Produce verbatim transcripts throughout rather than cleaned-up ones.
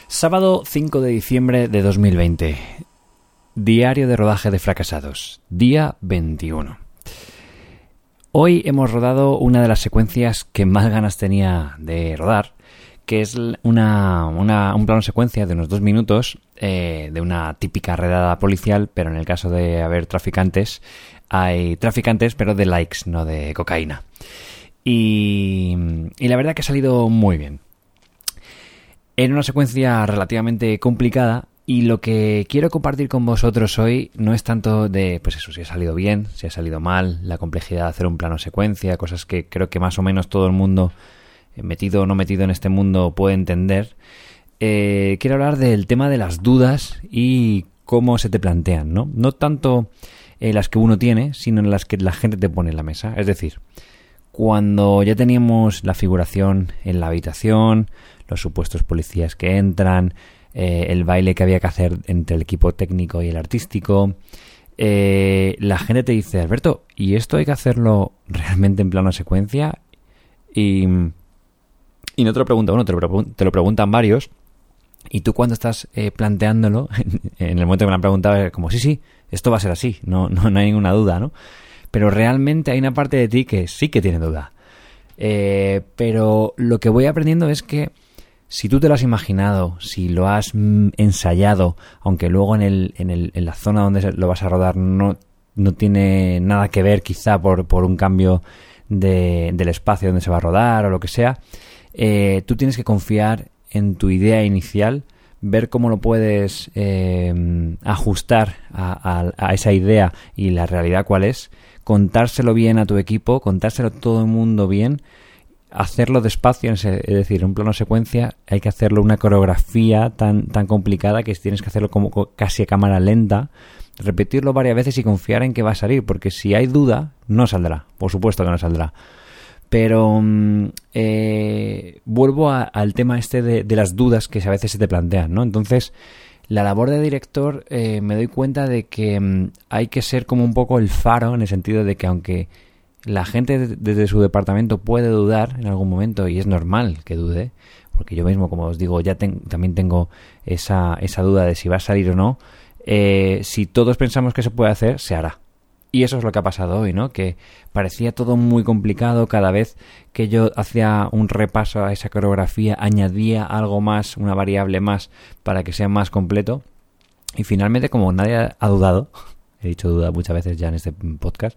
Sábado cinco de diciembre de dos mil veinte. Diario de rodaje de fracasados. Día veintiuno. Hoy hemos rodado una de las secuencias que más ganas tenía de rodar, que es una, una, un plano secuencia de unos dos minutos eh, de una típica redada policial, pero en el caso de haber traficantes, hay traficantes pero de likes, no de cocaína. Y, y la verdad que ha salido muy bien. Era una secuencia relativamente complicada y lo que quiero compartir con vosotros hoy no es tanto de, pues eso, si ha salido bien, si ha salido mal, la complejidad de hacer un plano secuencia, cosas que creo que más o menos todo el mundo, metido o no metido en este mundo, puede entender. Eh, quiero hablar del tema de las dudas y cómo se te plantean, ¿no? No tanto eh, las que uno tiene, sino en las que la gente te pone en la mesa. Es decir, cuando ya teníamos la figuración en la habitación, los supuestos policías que entran, eh, el baile que había que hacer entre el equipo técnico y el artístico, eh, la gente te dice, Alberto, ¿y esto hay que hacerlo realmente en plano secuencia? Y, y no te lo pregunta uno, te lo, te lo preguntan varios, y tú cuando estás eh, planteándolo, en el momento que me lo han preguntado, es como, sí, sí, esto va a ser así, no, no, no hay ninguna duda, ¿no? Pero realmente hay una parte de ti que sí que tiene duda. Eh, pero lo que voy aprendiendo es que si tú te lo has imaginado, si lo has mm, ensayado, aunque luego en, el, en, el, en la zona donde lo vas a rodar no, no tiene nada que ver quizá por, por un cambio de, del espacio donde se va a rodar o lo que sea, eh, tú tienes que confiar en tu idea inicial, ver cómo lo puedes eh, ajustar a, a, a esa idea y la realidad cuál es, contárselo bien a tu equipo, contárselo a todo el mundo bien, hacerlo despacio, es decir, en un plano secuencia hay que hacerlo una coreografía tan, tan complicada que tienes que hacerlo como casi a cámara lenta, repetirlo varias veces y confiar en que va a salir, porque si hay duda, no saldrá, por supuesto que no saldrá. Pero eh, vuelvo a, al tema este de, de las dudas que a veces se te plantean, ¿no? Entonces, la labor de director, eh, me doy cuenta de que um, hay que ser como un poco el faro, en el sentido de que aunque la gente de, desde su departamento puede dudar en algún momento, y es normal que dude, porque yo mismo, como os digo, ya ten, también tengo esa, esa duda de si va a salir o no, eh, si todos pensamos que se puede hacer, se hará. Y eso es lo que ha pasado hoy, ¿no? Que parecía todo muy complicado. Cada vez que yo hacía un repaso a esa coreografía, añadía algo más, una variable más, para que sea más completo. Y finalmente, como nadie ha dudado, he dicho duda muchas veces ya en este podcast,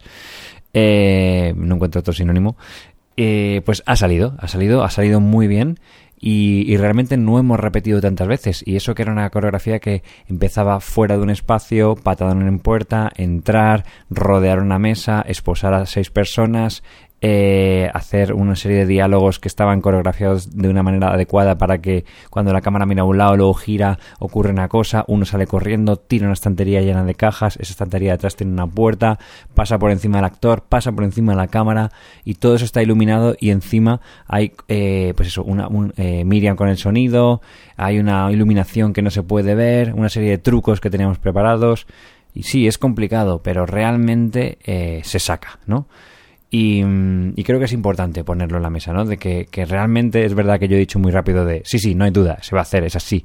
eh, no encuentro otro sinónimo, eh, pues ha salido, ha salido, ha salido muy bien. Y, y realmente no hemos repetido tantas veces, y eso que era una coreografía que empezaba fuera de un espacio, patadón en puerta, entrar, rodear una mesa, esposar a seis personas, eh, hacer una serie de diálogos que estaban coreografiados de una manera adecuada para que cuando la cámara mira a un lado, luego gira, ocurre una cosa, uno sale corriendo, tira una estantería llena de cajas, esa estantería detrás tiene una puerta, pasa por encima del actor, pasa por encima de la cámara, y todo eso está iluminado, y encima hay eh, pues eso, una, un, eh, Miriam con el sonido, hay una iluminación que no se puede ver, una serie de trucos que teníamos preparados, y sí, es complicado, pero realmente eh, se saca, ¿no? Y, y creo que es importante ponerlo en la mesa, ¿no? De que, que realmente es verdad que yo he dicho muy rápido de sí, sí, no hay duda, se va a hacer, es así.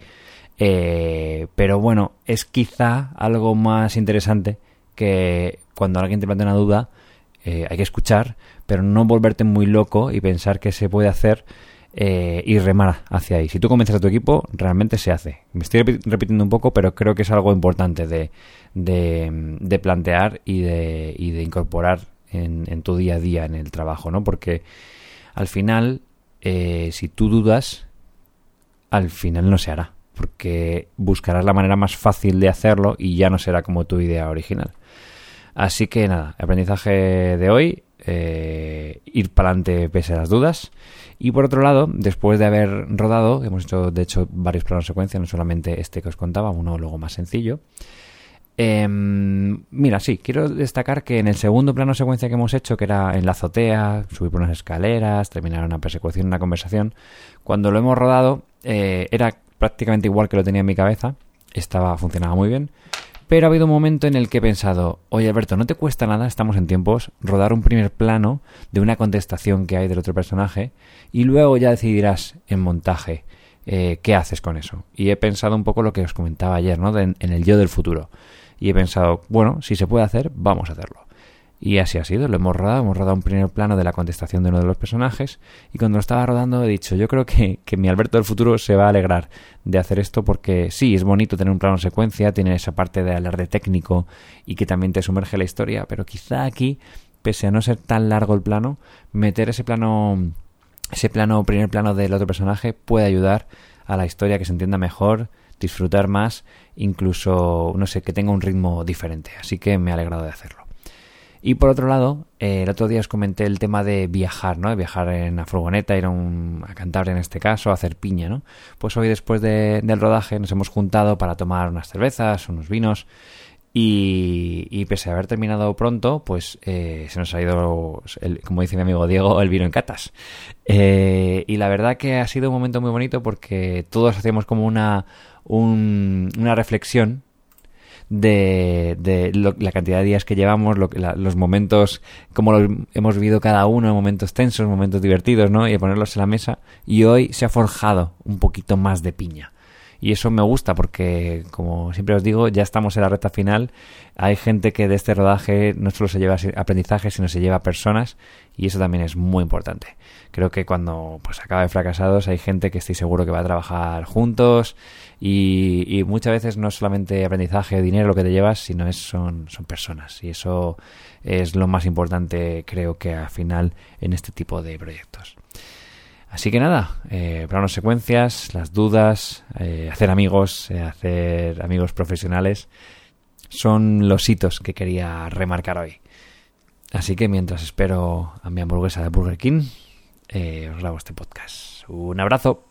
Eh, pero bueno, es quizá algo más interesante que cuando alguien te plantea una duda, eh, hay que escuchar, pero no volverte muy loco y pensar que se puede hacer eh, y remar hacia ahí. Si tú convences a tu equipo, realmente se hace. Me estoy repitiendo un poco, pero creo que es algo importante de, de, de plantear y de, y de incorporar En, en tu día a día en el trabajo, ¿no? Porque al final, eh, si tú dudas, al final no se hará, porque buscarás la manera más fácil de hacerlo y ya no será como tu idea original. Así que nada, aprendizaje de hoy, eh, ir para adelante pese a las dudas. Y por otro lado, después de haber rodado, hemos hecho de hecho varios planos secuencia, no solamente este que os contaba, uno luego más sencillo. Eh, mira, sí, quiero destacar que en el segundo plano secuencia que hemos hecho, que era en la azotea, subir por unas escaleras, terminar una persecución, una conversación, cuando lo hemos rodado eh, era prácticamente igual que lo tenía en mi cabeza, estaba funcionaba muy bien, pero ha habido un momento en el que he pensado, oye Alberto, no te cuesta nada, estamos en tiempos, rodar un primer plano de una contestación que hay del otro personaje y luego ya decidirás en montaje eh, ¿qué haces con eso? Y he pensado un poco lo que os comentaba ayer, ¿no? De, en el yo del futuro. Y he pensado, bueno, si se puede hacer, vamos a hacerlo. Y así ha sido, lo hemos rodado, hemos rodado un primer plano de la contestación de uno de los personajes y cuando lo estaba rodando he dicho, yo creo que, que mi Alberto del futuro se va a alegrar de hacer esto porque sí, es bonito tener un plano secuencia, tiene esa parte de alarde técnico y que también te sumerge la historia, pero quizá aquí, pese a no ser tan largo el plano, meter ese plano, ese plano, primer plano del otro personaje puede ayudar a la historia que se entienda mejor, disfrutar más, incluso, no sé, que tenga un ritmo diferente, así que me ha alegrado de hacerlo. Y por otro lado, eh, el otro día os comenté el tema de viajar, ¿no? De viajar en la furgoneta, ir a, un, a Cantabria en este caso, a hacer piña, ¿no? Pues hoy después de, del rodaje nos hemos juntado para tomar unas cervezas, unos vinos y, y pese a haber terminado pronto, pues eh, se nos ha ido, el, como dice mi amigo Diego, el vino en catas. Eh, y la verdad que ha sido un momento muy bonito porque todos hacíamos como una, un, una reflexión de, de lo, la cantidad de días que llevamos, lo, la, los momentos, como los hemos vivido cada uno, momentos tensos, momentos divertidos, ¿no? Y ponerlos en la mesa. Y hoy se ha forjado un poquito más de piña. Y eso me gusta porque, como siempre os digo, ya estamos en la recta final. Hay gente que de este rodaje no solo se lleva aprendizaje, sino se lleva personas. Y eso también es muy importante. Creo que cuando pues acaba de Fracasados hay gente que estoy seguro que va a trabajar juntos. Y, y muchas veces no es solamente aprendizaje o dinero lo que te llevas, sino es, son, son personas. Y eso es lo más importante, creo que al final, en este tipo de proyectos. Así que nada, eh, planos secuencias, las dudas, eh, hacer amigos, eh, hacer amigos profesionales, son los hitos que quería remarcar hoy. Así que mientras espero a mi hamburguesa de Burger King, eh, os grabo este podcast. Un abrazo.